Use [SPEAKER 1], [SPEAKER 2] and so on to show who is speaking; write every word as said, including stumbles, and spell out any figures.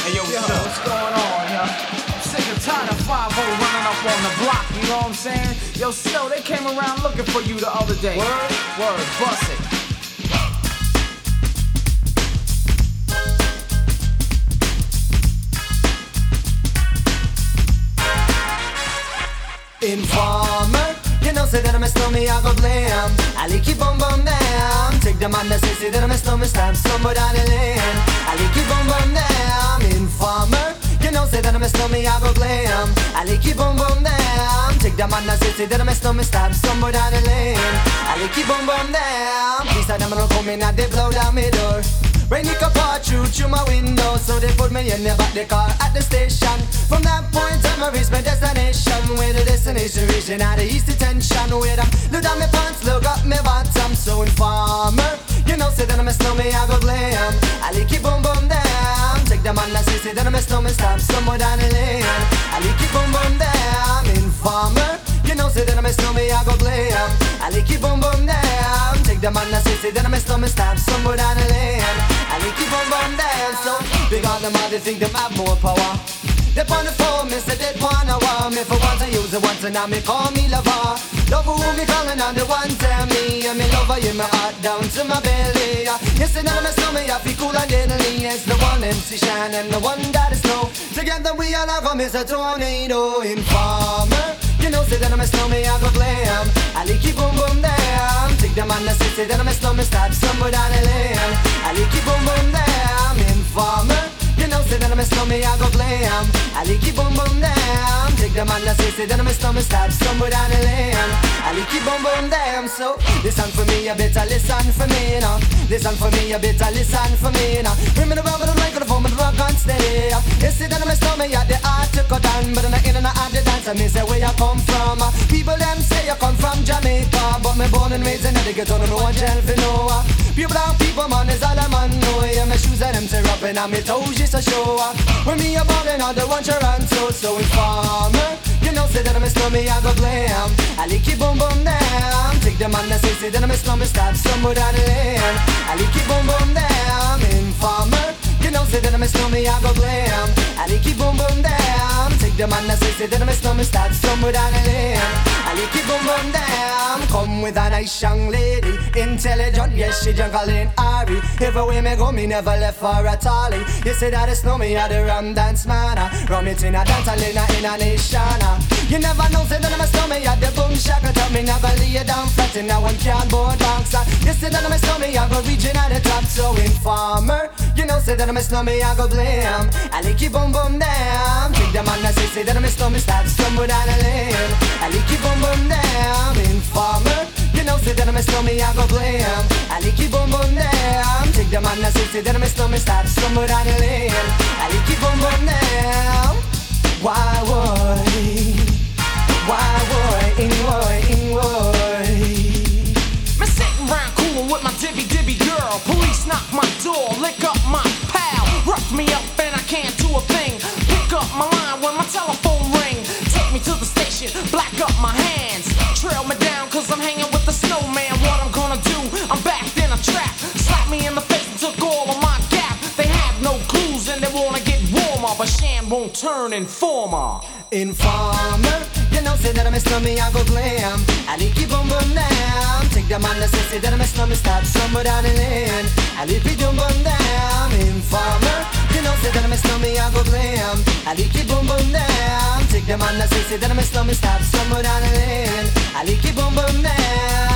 [SPEAKER 1] Hey, yo,
[SPEAKER 2] Yo,
[SPEAKER 1] what's up?
[SPEAKER 2] what's going on, yo? I'm sick and tired of five oh running up on the block, you know what I'm saying? Yo, still, they came around looking for you the other day. Word? Word, bust it.
[SPEAKER 3] Informer, you know, say that I'm a snowman, I go blam. Ali keep on bum down. Take the man that say, say that I'm a snowman, stab somewhere down the lane. Ali keep on bum down. Informer, you know, say that I'm a snowman, I go blam. Ali keep on bum down. Take the man that say, say that I'm a snowman, stab somewhere down the lane. Ali keep on bum down. Please, I don't come in and they blow down my door. Rain it could pour through through my window, so they put me in the back the car at the station. From that point on, I reached my destination. Where the destination region at the east detention. Where I look down my pants, look up my bottom. So informer, you know, say that I'm a snowman, I go blam. I like it boom boom down. Take the man that say, say that I'm a snowman, stop somewhere down the lane. I like it boom boom down. Informer, you know, say that I'm a snowman, I go blam. I like it boom boom down. Take the man that say, say that I'm a snowman, stop somewhere down the lane. I like keep on bum down, so big on them all, they think them have more power. They on the phone, me say they wanna want me for once I use it once and now me call me lover. Love who me calling on the one tell me, and me lover in my heart down to my belly. Yes, and I'm a snowman, I feel cool and deadly. It's the one M C Shine and the one that is snow. Together we all have a miss a tornado. Informer, you know, say that I'm a snowman, I go blam. I like keep boom boom down. Take the man that say, say that I'm a snowman, stop somewhere down the lane. I like keep boom boom down. Informer, you know, say that I'm a snowman, I go blam. I like keep boom boom down. Take the man that say, say that I'm a snowman, stop somewhere down the lane. I like keep boom boom down. So listen for me, you better listen for me now. Listen for me, you better listen for me now. Bring me the rubber, the microphone, the rock on steady. You say that I'm a snowman, yeah, the art to cut down, but I'm not in and out the dance. I mean, say where you come from. People them say you come from Jamaica, but me born and raised in the ghetto, no one tell for no. Pure brown people, man, is all I'm on. No, yeah, my shoes and them tear up and I'm toes just a show. When me a ballin', all the one Toronto, so informer. You know, say that I'm a snowman, I go blam. I like it boom boom down. Take the man that say, say that I'm a snowman, stop somewhere down the lane. I like it boom boom down. Informer, you know, say that I'm a snowman, I go blam. I like it boom boom down. Take the man that say, say that I'm a snowman, stop somewhere down the lane. I like it boom boom down. Come with a nice young lady, intelligent, yes, she jungle in Ari. Everywhere me go, me never left for a tally. You say that it's snowman, I the rum dance man. Rum it in a dance, I in a, in a nation. You never know, say that I'm a snowman, I the boom shaka. Tell me never lay it down flat in a one cardboard box. You say that I'm a snowman, I go reaching at the top. So informer, you know, say that I'm a snowman, I go blam. I like it boom boom down. Take the man that say, say that I'm a snowman, stop somewhere down the lane. I like it boom boom down. Informer, you know, say that I'm a snowman, I go blam. I like it boom boom down. Take the man that say, say that I'm a snowman, stop somewhere down the lane. I like it boom boom down. Why would, why would, in would, in would.
[SPEAKER 2] Me sitting round coolin' with my dibby dibby girl. Police knock my door, lick up my pal. Rough me up and I can't do a thing. Pick up my line when my telephone ring. Take me to the station, black up my hands. Trail me down cause I'm hanging with the snowman. What I'm gonna do, I'm backed in a trap. Slap me in the face and took all of my gap. They have no clues and they wanna get warmer, but Sham won't turn informer.
[SPEAKER 3] Informer, you know, say that I'm a snowman, I go blam. I like it boom boom down. Take the man that say, say that I'm a snowman, stop somewhere down the lane. I like it boom boom down. Informer, you know, say that I'm a snowman, I go blam. I like it boom boom down. Take the man that say, say that I'm a snowman, stop somewhere down the lane. I like it boom boom down.